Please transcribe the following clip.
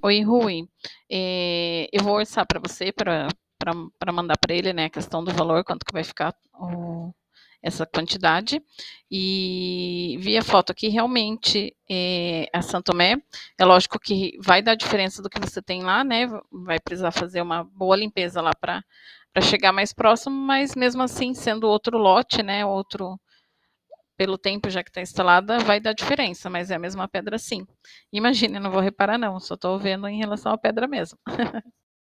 Oi, Rui. Eu vou orçar para você para mandar para ele, né, a questão do valor, quanto que vai ficar essa quantidade. E vi a foto aqui, realmente, a Santo Tomé, é lógico que vai dar diferença do que você tem lá, né? Vai precisar fazer uma boa limpeza lá para chegar mais próximo, mas mesmo assim, sendo outro lote, né, outro pelo tempo já que está instalada, vai dar diferença, mas é a mesma pedra sim. Imagine, eu não vou reparar não, só estou vendo em relação à pedra mesmo.